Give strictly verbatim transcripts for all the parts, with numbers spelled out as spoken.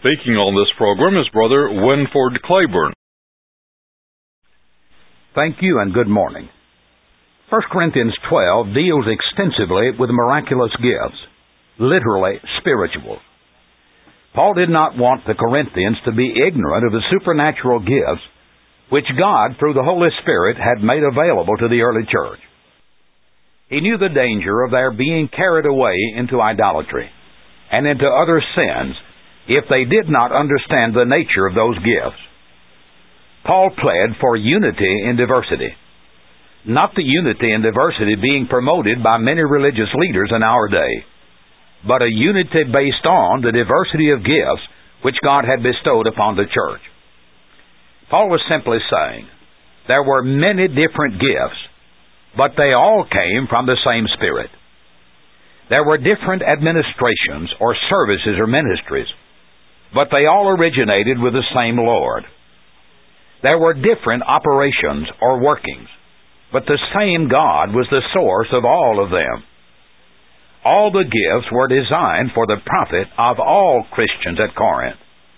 Speaking on this program is Brother Winford Claiborne. Thank you and good morning. First Corinthians twelve deals extensively with miraculous gifts, literally spiritual. Paul did not want the Corinthians to be ignorant of the supernatural gifts which God, through the Holy Spirit, had made available to the early church. He knew the danger of their being carried away into idolatry and into other sins if they did not understand the nature of those gifts. Paul pled for unity in diversity, not the unity in diversity being promoted by many religious leaders in our day, but a unity based on the diversity of gifts which God had bestowed upon the church. Paul was simply saying there were many different gifts, but they all came from the same Spirit. There were different administrations or services or ministries, but they all originated with the same Lord. There were different operations or workings, but the same God was the source of all of them. All the gifts were designed for the profit of all Christians at Corinth.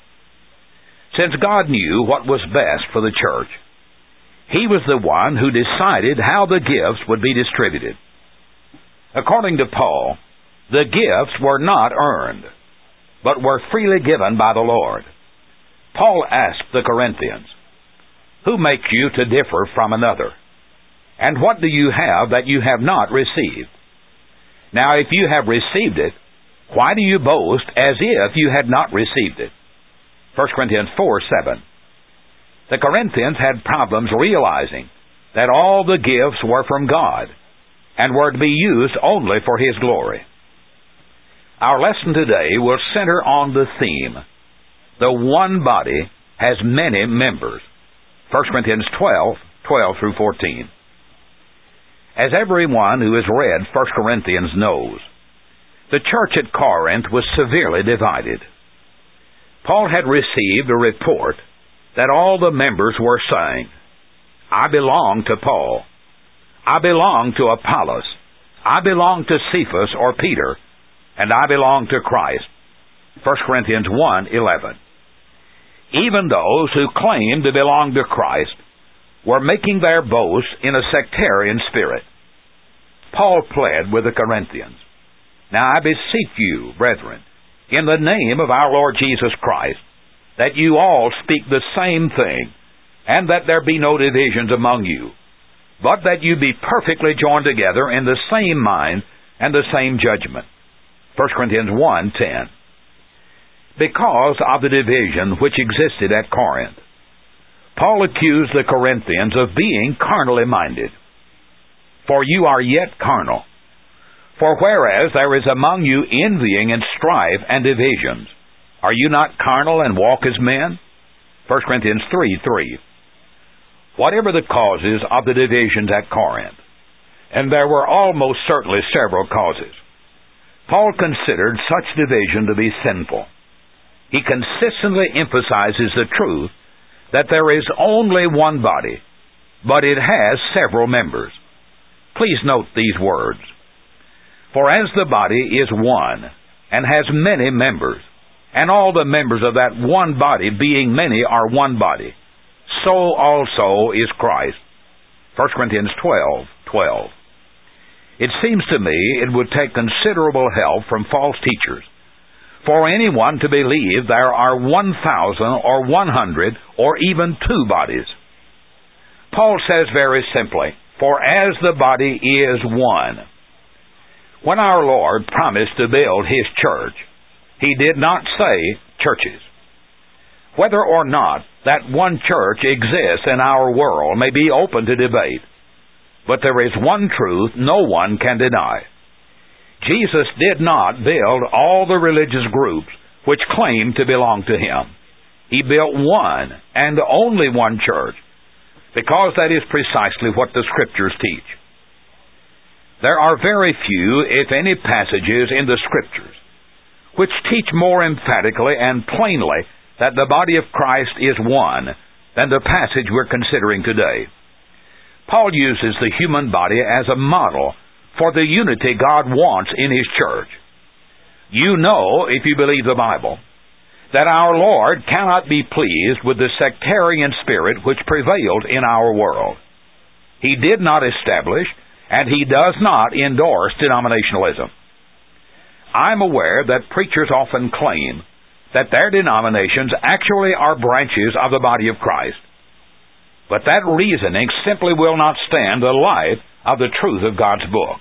Since God knew what was best for the church, He was the one who decided how the gifts would be distributed. According to Paul, the gifts were not earned, but were freely given by the Lord. Paul asked the Corinthians, "Who makes you to differ from another? And what do you have that you have not received? Now if you have received it, why do you boast as if you had not received it?" First Corinthians four seven. The Corinthians had problems realizing that all the gifts were from God and were to be used only for His glory. Our lesson today will center on the theme, the one body has many members. First Corinthians twelve, twelve through fourteen. As everyone who has read First Corinthians knows, the church at Corinth was severely divided. Paul had received a report that all the members were saying, "I belong to Paul. I belong to Apollos. I belong to Cephas or Peter, and I belong to Christ." First Corinthians one eleven. Even those who claimed to belong to Christ were making their boast in a sectarian spirit. Paul pled with the Corinthians, "Now I beseech you, brethren, in the name of our Lord Jesus Christ, that you all speak the same thing, and that there be no divisions among you, but that you be perfectly joined together in the same mind and the same judgment." First Corinthians one ten. Because of the division which existed at Corinth, Paul accused the Corinthians of being carnally minded. "For you are yet carnal. For whereas there is among you envying and strife and divisions, are you not carnal and walk as men?" First Corinthians three three. Whatever the causes of the divisions at Corinth, and there were almost certainly several causes, Paul considered such division to be sinful. He consistently emphasizes the truth that there is only one body, but it has several members. Please note these words. "For as the body is one, and has many members, and all the members of that one body being many are one body, so also is Christ." First Corinthians twelve twelve. It seems to me it would take considerable help from false teachers for anyone to believe there are one thousand or one hundred or even two bodies. Paul says very simply, "For as the body is one." When our Lord promised to build His church, He did not say churches. Whether or not that one church exists in our world may be open to debate, but there is one truth no one can deny. Jesus did not build all the religious groups which claimed to belong to Him. He built one and only one church, because that is precisely what the Scriptures teach. There are very few, if any, passages in the Scriptures which teach more emphatically and plainly that the body of Christ is one than the passage we're considering today. Paul uses the human body as a model for the unity God wants in His church. You know, if you believe the Bible, that our Lord cannot be pleased with the sectarian spirit which prevailed in our world. He did not establish, and He does not endorse denominationalism. I'm aware that preachers often claim that their denominations actually are branches of the body of Christ. But that reasoning simply will not stand the light of the truth of God's book.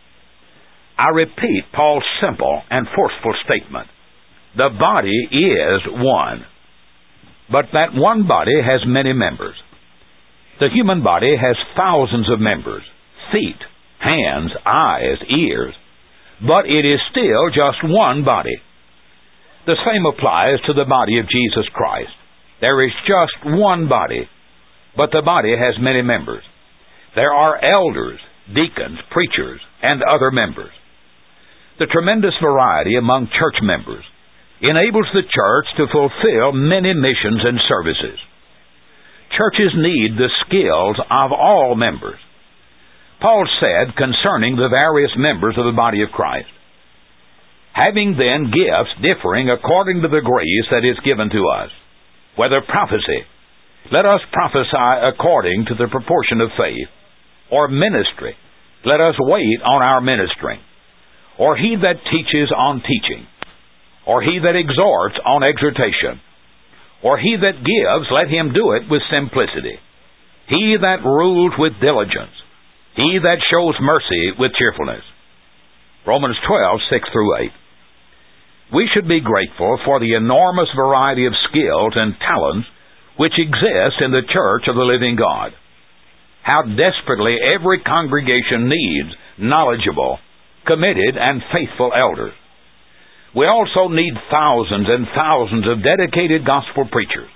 I repeat Paul's simple and forceful statement. The body is one. But that one body has many members. The human body has thousands of members, feet, hands, eyes, ears, but it is still just one body. The same applies to the body of Jesus Christ. There is just one body, but the body has many members. There are elders, deacons, preachers, and other members. The tremendous variety among church members enables the church to fulfill many missions and services. Churches need the skills of all members. Paul said concerning the various members of the body of Christ, having then gifts differing according to the grace that is given to us, whether prophecy, let us prophesy according to the proportion of faith, or ministry, let us wait on our ministering, or he that teaches on teaching, or he that exhorts on exhortation, or he that gives, let him do it with simplicity. He that rules with diligence, he that shows mercy with cheerfulness. Romans twelve, six through eight. We should be grateful for the enormous variety of skills and talents which exist in the church of the living God. How desperately every congregation needs knowledgeable, committed, and faithful elders. We also need thousands and thousands of dedicated gospel preachers.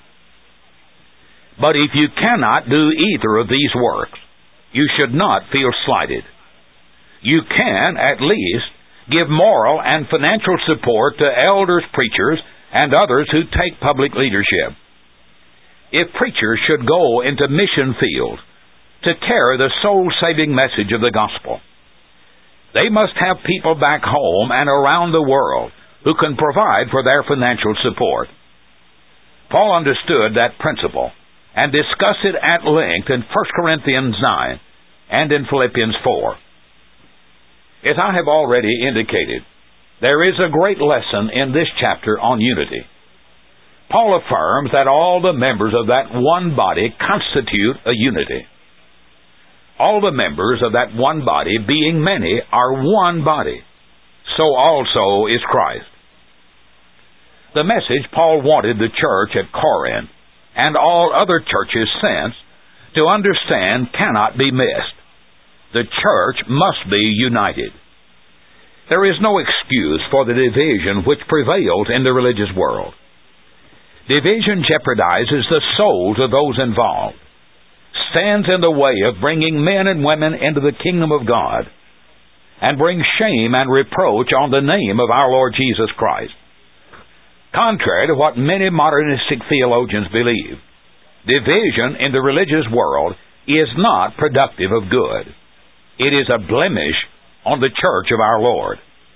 But if you cannot do either of these works, you should not feel slighted. You can, at least, give moral and financial support to elders, preachers, and others who take public leadership. If preachers should go into mission fields to carry the soul-saving message of the gospel, they must have people back home and around the world who can provide for their financial support. Paul understood that principle and discussed it at length in First Corinthians nine and in Philippians four. As I have already indicated, there is a great lesson in this chapter on unity. Paul affirms that all the members of that one body constitute a unity. All the members of that one body, being many, are one body. So also is Christ. The message Paul wanted the church at Corinth and all other churches since to understand cannot be missed. The church must be united. There is no excuse for the division which prevails in the religious world. Division jeopardizes the souls of those involved, stands in the way of bringing men and women into the kingdom of God, and brings shame and reproach on the name of our Lord Jesus Christ. Contrary to what many modernistic theologians believe, division in the religious world is not productive of good. It is a blemish on the church of our Lord.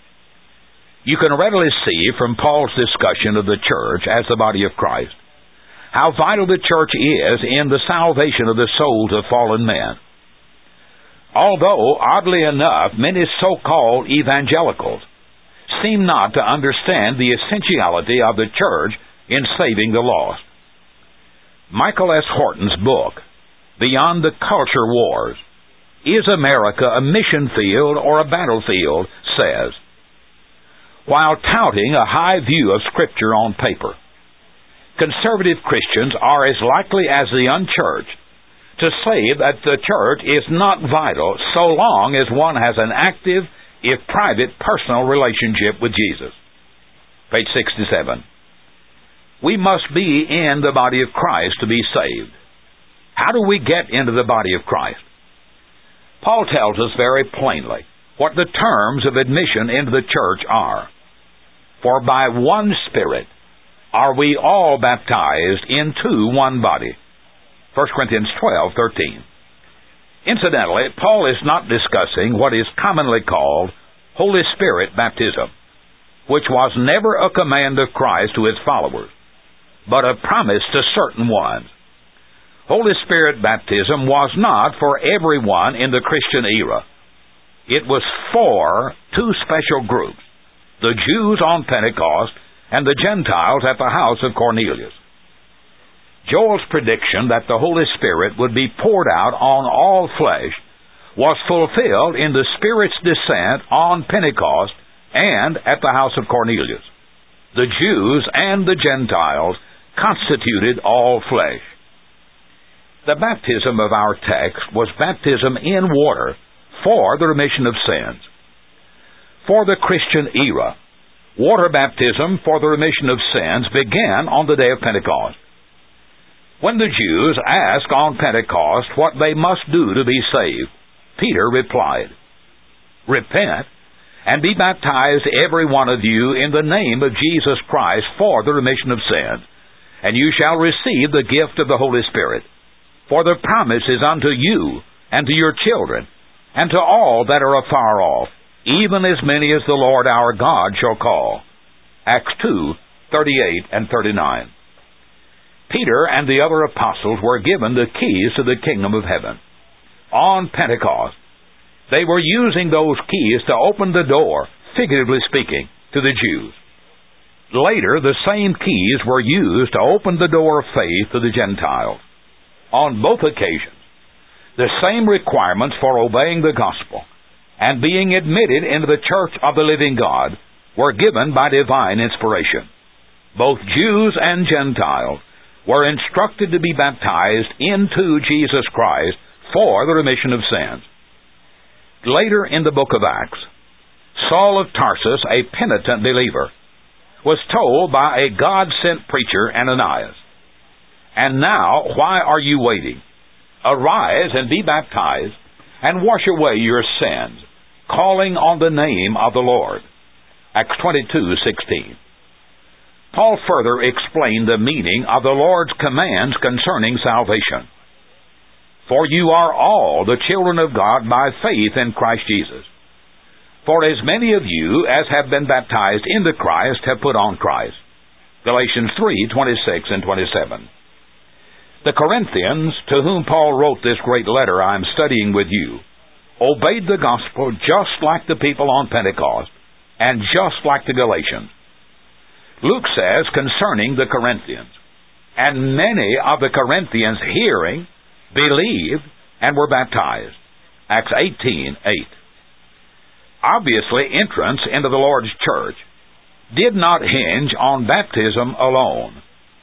You can readily see from Paul's discussion of the church as the body of Christ how vital the church is in the salvation of the souls of fallen men. Although, oddly enough, many so-called evangelicals seem not to understand the essentiality of the church in saving the lost. Michael S. Horton's book, Beyond the Culture Wars, Is America a Mission Field or a Battlefield? Says, while touting a high view of Scripture on paper, conservative Christians are as likely as the unchurched to say that the church is not vital so long as one has an active, if private, personal relationship with Jesus. Page sixty-seven. We must be in the body of Christ to be saved. How do we get into the body of Christ? Paul tells us very plainly what the terms of admission into the church are. For by one Spirit are we all baptized into one body. First Corinthians twelve, thirteen. Incidentally, Paul is not discussing what is commonly called Holy Spirit baptism, which was never a command of Christ to his followers. but a promise to certain ones. Holy Spirit baptism was not for everyone in the Christian era. It was for two special groups, the Jews on Pentecost and the Gentiles at the house of Cornelius. Joel's prediction that the Holy Spirit would be poured out on all flesh was fulfilled in the Spirit's descent on Pentecost and at the house of Cornelius. The Jews and the Gentiles constituted all flesh. The baptism of our text was baptism in water for the remission of sins. For the Christian era, water baptism for the remission of sins began on the day of Pentecost. When the Jews asked on Pentecost what they must do to be saved, Peter replied, "Repent, and be baptized every one of you in the name of Jesus Christ for the remission of sins, and you shall receive the gift of the Holy Spirit. For the promise is unto you, and to your children, and to all that are afar off, even as many as the Lord our God shall call." Acts two, thirty-eight and thirty-nine. Peter and the other apostles were given the keys to the kingdom of heaven. On Pentecost, they were using those keys to open the door, figuratively speaking, to the Jews. Later, the same keys were used to open the door of faith to the Gentiles. On both occasions, the same requirements for obeying the gospel and being admitted into the church of the living God were given by divine inspiration. Both Jews and Gentiles were instructed to be baptized into Jesus Christ for the remission of sins. Later in the book of Acts, Saul of Tarsus, a penitent believer, was told by a God-sent preacher, Ananias, "And now, why are you waiting? Arise and be baptized, and wash away your sins, calling on the name of the Lord." Acts twenty-two sixteen. Paul further explained the meaning of the Lord's commands concerning salvation. "For you are all the children of God by faith in Christ Jesus. For as many of you as have been baptized into Christ have put on Christ." Galatians three twenty-six and twenty-seven. The Corinthians, to whom Paul wrote this great letter I am studying with you, obeyed the gospel just like the people on Pentecost and just like the Galatians. Luke says concerning the Corinthians, "And many of the Corinthians hearing believed and were baptized." Acts eighteen eight. Obviously, entrance into the Lord's church did not hinge on baptism alone.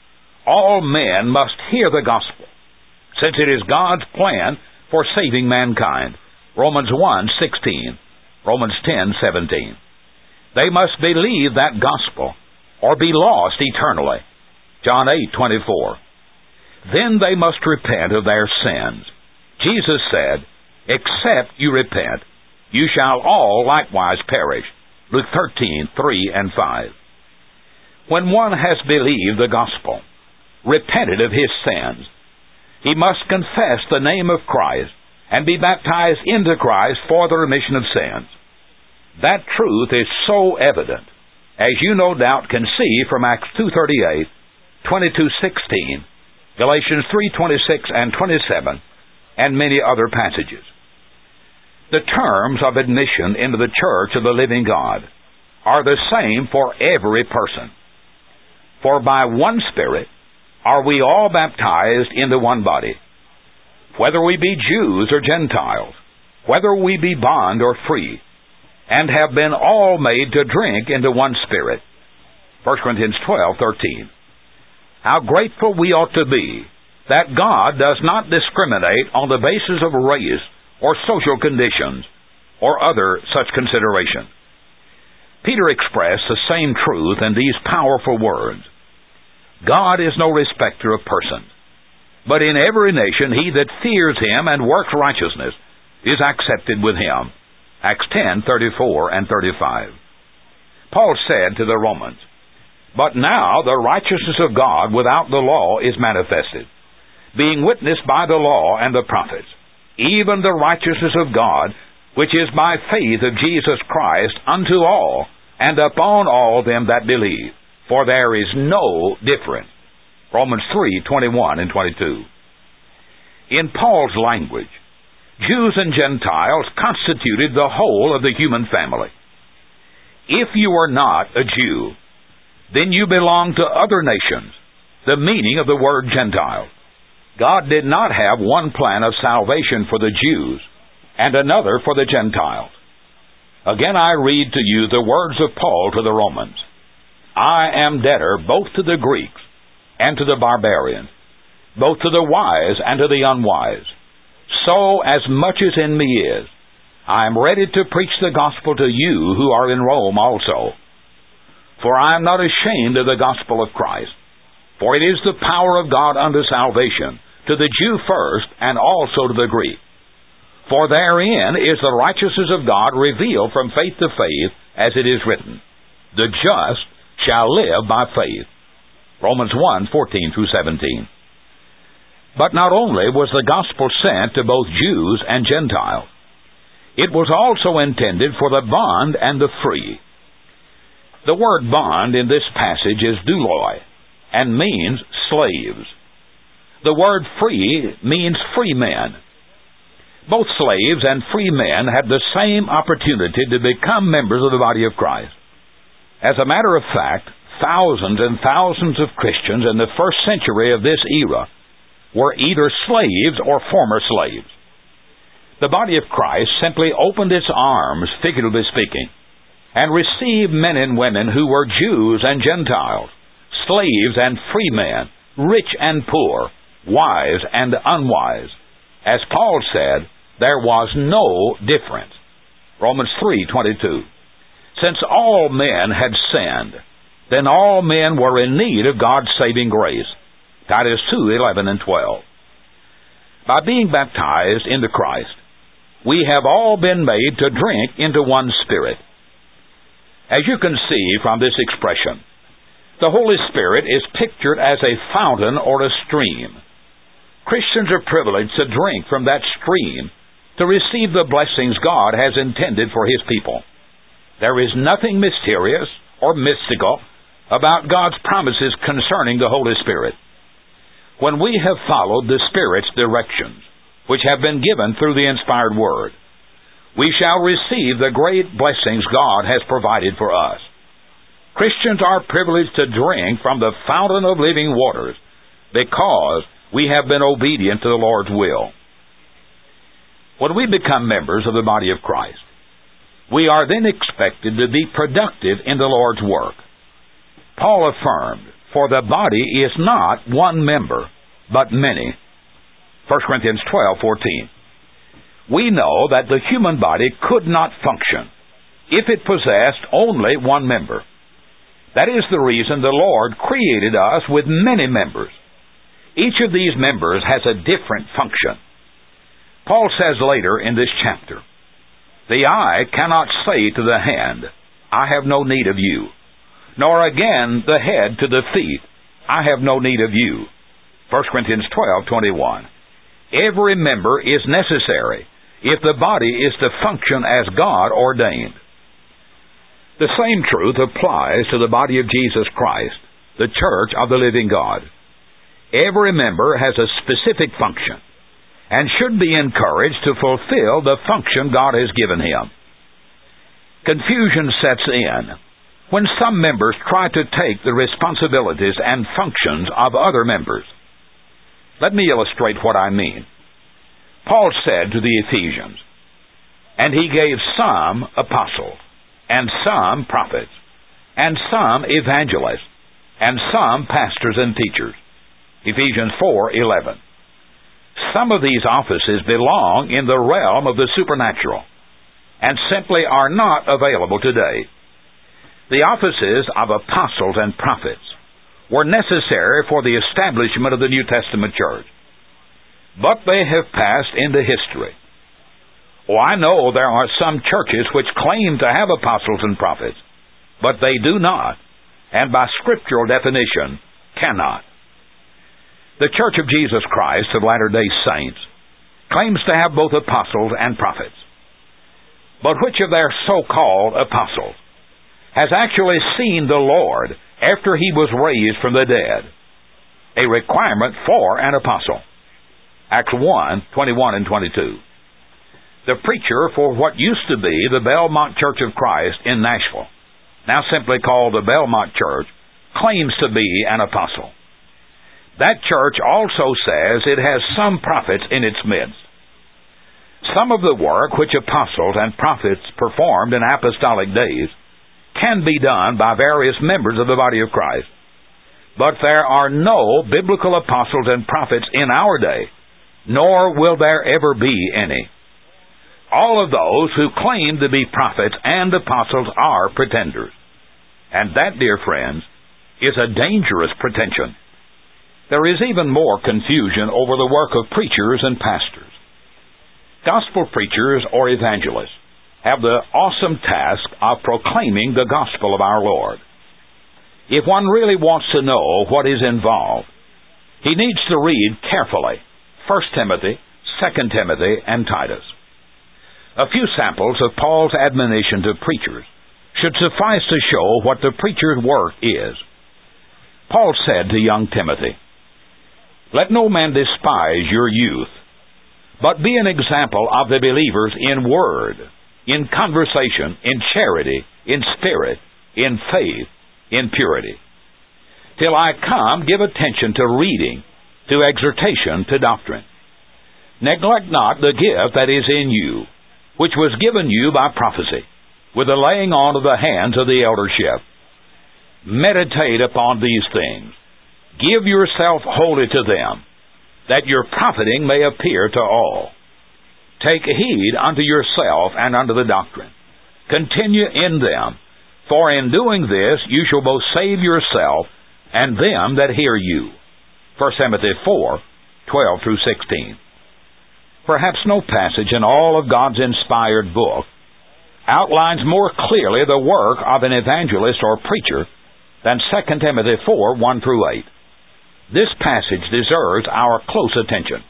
All men must hear the gospel, since it is God's plan for saving mankind. Romans one sixteen, Romans ten seventeen. They must believe that gospel, or be lost eternally. John eight twenty-four. Then they must repent of their sins. Jesus said, "Except you repent, you shall all likewise perish." Luke thirteen three and five. When one has believed the gospel, repented of his sins, he must confess the name of Christ and be baptized into Christ for the remission of sins. That truth is so evident, as you no doubt can see from Acts two thirty-eight, twenty-two sixteen, Galatians three twenty-six and twenty-seven, and many other passages. The terms of admission into the church of the living God are the same for every person. For by one Spirit are we all baptized into one body, whether we be Jews or Gentiles, whether we be bond or free, and have been all made to drink into one Spirit. First Corinthians twelve thirteen. How grateful we ought to be that God does not discriminate on the basis of race or social conditions or other such considerations. Peter expressed the same truth in these powerful words. God is no respecter of persons, but in every nation he that fears him and works righteousness is accepted with him. Acts ten thirty-four and thirty-five. Paul said to the Romans, "But now the righteousness of God without the law is manifested, being witnessed by the law and the prophets, even the righteousness of God, which is by faith of Jesus Christ unto all, and upon all them that believe. For there is no difference." Romans three, twenty-one and twenty-two. In Paul's language, Jews and Gentiles constituted the whole of the human family. If you are not a Jew, then you belong to other nations, the meaning of the word Gentile. God did not have one plan of salvation for the Jews and another for the Gentiles. Again I read to you the words of Paul to the Romans. I am debtor both to the Greeks and to the barbarians, both to the wise and to the unwise. So as much as in me is, I am ready to preach the gospel to you who are in Rome also. For I am not ashamed of the gospel of Christ, for it is the power of God unto salvation, to the Jew first, and also to the Greek. For therein is the righteousness of God revealed from faith to faith, as it is written, the just shall live by faith. Romans one, fourteen through seventeen. But not only was the gospel sent to both Jews and Gentiles, it was also intended for the bond and the free. The word bond in this passage is douloi, and means slaves. The word free means free men. Both slaves and free men had the same opportunity to become members of the body of Christ. As a matter of fact, thousands and thousands of Christians in the first century of this era were either slaves or former slaves. The body of Christ simply opened its arms, figuratively speaking, and received men and women who were Jews and Gentiles, slaves and free men, rich and poor, wise and unwise. As Paul said, there was no difference. Romans three, twenty-two. Since all men had sinned, then all men were in need of God's saving grace. Titus two, eleven and twelve. By being baptized into Christ, we have all been made to drink into one Spirit. As you can see from this expression, the Holy Spirit is pictured as a fountain or a stream. Christians are privileged to drink from that stream to receive the blessings God has intended for His people. There is nothing mysterious or mystical about God's promises concerning the Holy Spirit. When we have followed the Spirit's directions, which have been given through the inspired Word, we shall receive the great blessings God has provided for us. Christians are privileged to drink from the fountain of living waters because we have been obedient to the Lord's will. When we become members of the body of Christ, we are then expected to be productive in the Lord's work. Paul affirmed, for the body is not one member, but many. First Corinthians twelve, fourteen. We know that the human body could not function if it possessed only one member. That is the reason the Lord created us with many members. Each of these members has a different function. Paul says later in this chapter, the eye cannot say to the hand, I have no need of you, nor again the head to the feet, I have no need of you. First Corinthians twelve, twenty-one. Every member is necessary if the body is to function as God ordained. The same truth applies to the body of Jesus Christ, the church of the living God. Every member has a specific function and should be encouraged to fulfill the function God has given him. Confusion sets in when some members try to take the responsibilities and functions of other members. Let me illustrate what I mean. Paul said to the Ephesians, and he gave some apostles, and some prophets, and some evangelists, and some pastors and teachers. Ephesians four, eleven. Some of these offices belong in the realm of the supernatural, and simply are not available today. The offices of apostles and prophets were necessary for the establishment of the New Testament church, but they have passed into history. Oh, I know there are some churches which claim to have apostles and prophets, but they do not, and by scriptural definition, cannot. The Church of Jesus Christ of Latter-day Saints claims to have both apostles and prophets. But which of their so-called apostles has actually seen the Lord after He was raised from the dead? a requirement for an apostle. Acts one, twenty-one and twenty-two. The preacher for what used to be the Belmont Church of Christ in Nashville, now simply called the Belmont Church, claims to be an apostle. That church also says it has some prophets in its midst. Some of the work which apostles and prophets performed in apostolic days can be done by various members of the body of Christ. But there are no biblical apostles and prophets in our day, nor will there ever be any. All of those who claim to be prophets and apostles are pretenders. And that, dear friends, is a dangerous pretension. There is even more confusion over the work of preachers and pastors. Gospel preachers or evangelists have the awesome task of proclaiming the gospel of our Lord. If one really wants to know what is involved, he needs to read carefully First Timothy, Second Timothy, and Titus. A few samples of Paul's admonition to preachers should suffice to show what the preacher's work is. Paul said to young Timothy, "Let no man despise your youth, but be an example of the believers in word, in conversation, in charity, in spirit, in faith, in purity. Till I come, give attention to reading, to exhortation, to doctrine. Neglect not the gift that is in you, which was given you by prophecy, with the laying on of the hands of the eldership. Meditate upon these things. Give yourself wholly to them, that your profiting may appear to all. Take heed unto yourself and unto the doctrine. Continue in them, for in doing this you shall both save yourself and them that hear you." First Timothy four, twelve through sixteen. Perhaps no passage in all of God's inspired book outlines more clearly the work of an evangelist or preacher than Second Timothy four, one through eight. This passage deserves our close attention.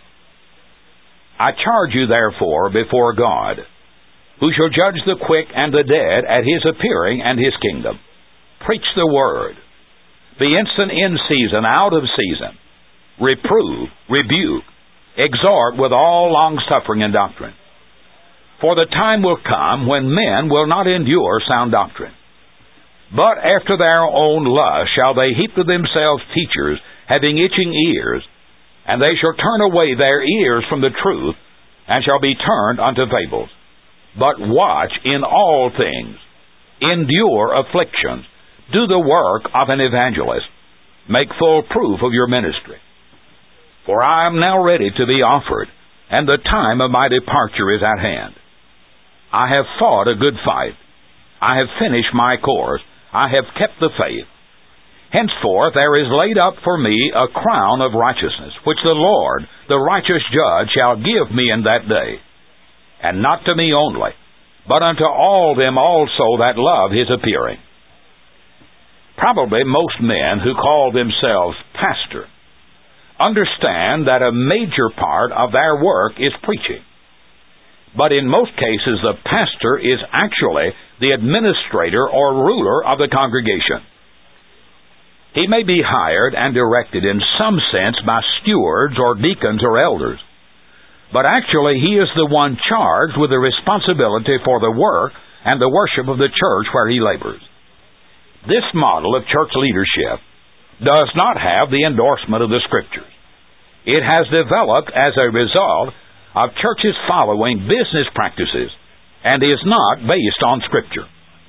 "I charge you therefore before God, who shall judge the quick and the dead at his appearing and his kingdom. Preach the word. Be instant in season, out of season. Reprove, rebuke, exhort with all longsuffering and doctrine. For the time will come when men will not endure sound doctrine, but after their own lust shall they heap to themselves teachers, having itching ears, and they shall turn away their ears from the truth, and shall be turned unto fables. But watch in all things, endure afflictions, do the work of an evangelist, make full proof of your ministry. For I am now ready to be offered, and the time of my departure is at hand. I have fought a good fight. I have finished my course. I have kept the faith. Henceforth there is laid up for me a crown of righteousness, which the Lord, the righteous judge, shall give me in that day. And not to me only, but unto all them also that love his appearing." Probably most men who call themselves pastor understand that a major part of their work is preaching. But in most cases, the pastor is actually the administrator or ruler of the congregation. He may be hired and directed in some sense by stewards or deacons or elders, but actually he is the one charged with the responsibility for the work and the worship of the church where he labors. This model of church leadership does not have the endorsement of the Scriptures. It has developed as a result of churches following business practices and is not based on Scripture.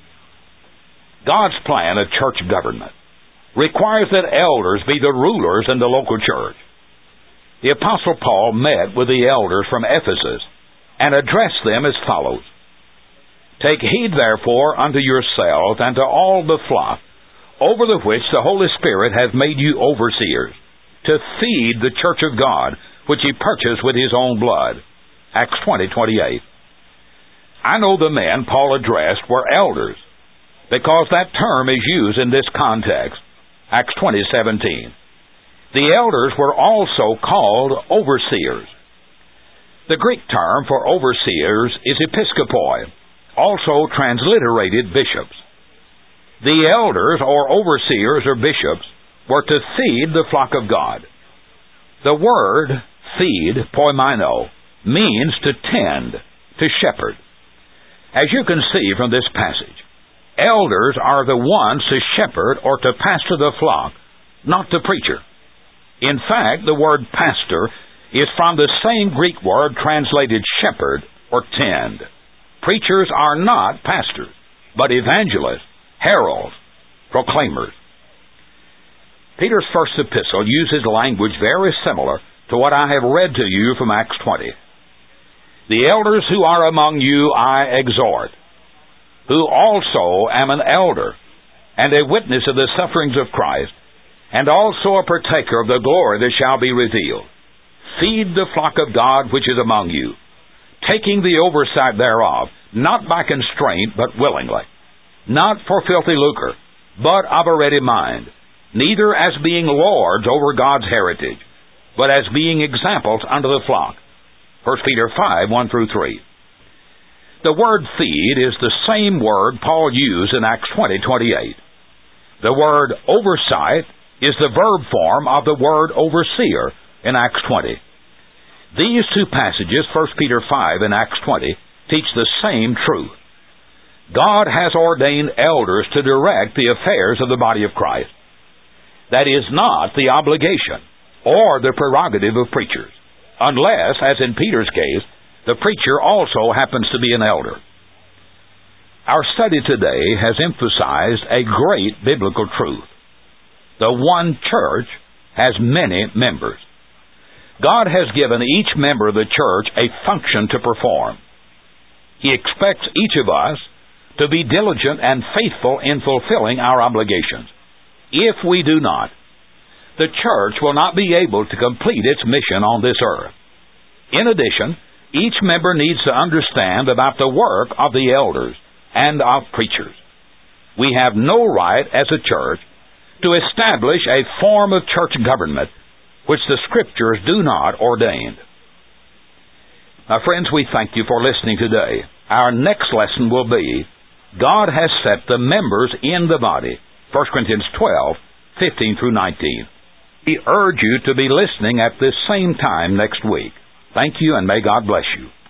God's plan of church government requires that elders be the rulers in the local church. The Apostle Paul met with the elders from Ephesus and addressed them as follows: "Take heed therefore unto yourselves and to all the flock, over the which the Holy Spirit hath made you overseers, to feed the church of God, which he purchased with his own blood." Acts twenty, twenty-eight. I know the men Paul addressed were elders, because that term is used in this context. Acts twenty, seventeen. The elders were also called overseers. The Greek term for overseers is episkopoi, also transliterated bishops. The elders or overseers or bishops were to feed the flock of God. The word feed, poimino, means to tend, to shepherd. As you can see from this passage, elders are the ones to shepherd or to pastor the flock, not the preacher. In fact, the word pastor is from the same Greek word translated shepherd or tend. Preachers are not pastors, but evangelists, heralds, proclaimers. Peter's first epistle uses language very similar to what I have read to you from Acts twenty. The elders who are among you I exhort, who also am an elder, and a witness of the sufferings of Christ, and also a partaker of the glory that shall be revealed. Feed the flock of God which is among you, taking the oversight thereof, not by constraint, but willingly, not for filthy lucre, but of a ready mind, neither as being lords over God's heritage, but as being examples unto the flock. First Peter five, one through three. The word feed is the same word Paul used in Acts twenty, twenty-eight. The word oversight is the verb form of the word overseer in Acts twenty. These two passages, First Peter five and Acts twenty, teach the same truth. God has ordained elders to direct the affairs of the body of Christ. That is not the obligation or the prerogative of preachers, unless, as in Peter's case, the preacher also happens to be an elder. Our study today has emphasized a great biblical truth. The one church has many members. God has given each member of the church a function to perform. He expects each of us to be diligent and faithful in fulfilling our obligations. If we do not, the church will not be able to complete its mission on this earth. In addition, each member needs to understand about the work of the elders and of preachers. We have no right as a church to establish a form of church government which the Scriptures do not ordain. Now, friends, we thank you for listening today. Our next lesson will be, God has set the members in the body. First Corinthians twelve, fifteen through nineteen. We urge you to be listening at this same time next week. Thank you, and may God bless you.